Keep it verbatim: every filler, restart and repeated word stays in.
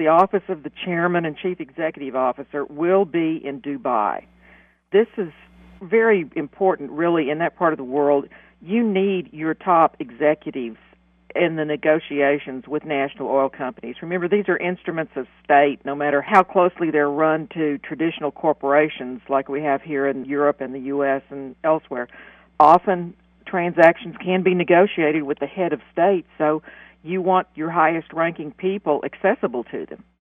the office of the chairman and chief executive officer will be in Dubai. This is very important, really, in that part of the world. You need your top executives in the negotiations with national oil companies. Remember, these are instruments of state, no matter how closely they're run to traditional corporations like we have here in Europe and the U S and elsewhere. Often transactions can be negotiated with the head of state, so you want your highest-ranking people accessible to them.